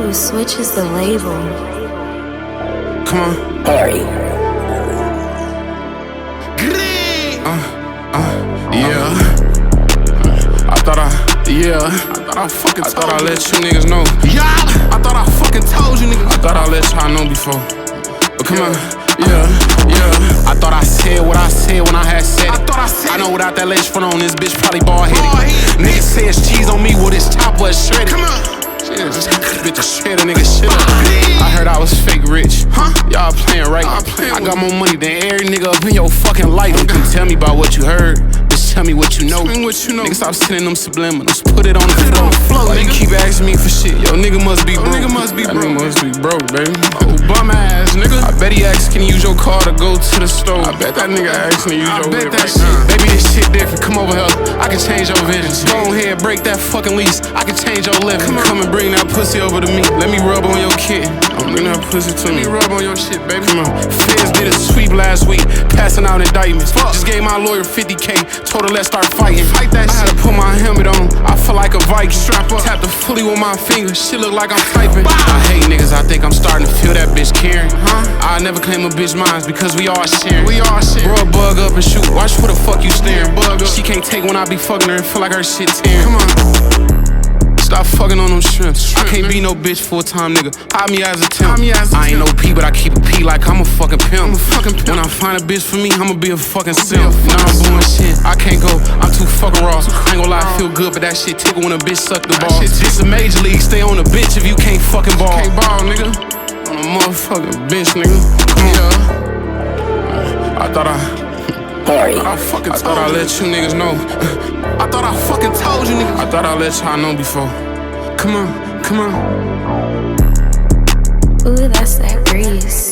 Ooh, Switch is the label. Come on. Harry. Yeah. I thought I let you niggas know. Yeah, I thought I fucking told you niggas. I thought I let y'all know before. But come on, yeah. I thought I said what I said when I had said it. I know without that lace front on, this bitch probably bald headed. Niggas say it's cheese on me, well this chopper is shredded. Come on. This bitch a shredder, nigga shit up. I heard I was fake rich. Y'all playing right. I got more money than every nigga up in your fucking life. You can tell me about what you heard. Just tell me what you know. Nigga stop sending them subliminals. Put it on the floor. Why you keep asking me for shit? Yo, nigga must be broke. Nigga must be broke, baby. Oh, bum ass nigga. I bet he asked, can you use your car to go to the store? I bet that nigga asked, can you use your whip right now? Baby, this shit different. Come over here. I can change your vision. Go ahead, break that fucking lease. I can change your living. Come and bring that pussy over to me. Let me rub on your kid. Bring that pussy to me. Let me rub on your shit, baby. Come on. Feds did a sweep last week, passing out indictments. Just gave my lawyer 50K. Told her let's start fighting. Fight that shit. I had to put my helmet on. I feel like a Viking. Strap up. Tap the fully with my fingers. Shit look like I'm typing. I hate niggas. I think I'm starting to feel that bitch caring. I never claim a bitch mine because we all sharing. Bro, bug up and shoot. Watch where the fuck you staring. Bug up. She can't take when I be fucking her and feel like her shit tearing. Come on. Stop fucking on them shrimps. I can't be no bitch full-time nigga. Hide me as a temp. I ain't no P, but I keep a P like I'm a fucking pimp. When I find a bitch for me, I'ma be a fucking simp. Nah, I'm bullshit. I can't go. I'm too fucking raw. I ain't gon' lie, I feel good, but that shit tickle when a bitch suck the ball. This a major league. Stay on the bitch if you can't fucking ball. Can't ball, nigga. On a motherfucking bitch, nigga. Come on. I thought I let you niggas know. I thought I fucking told you niggas. I thought I let y'all know before. Come on. Ooh, that's that grease.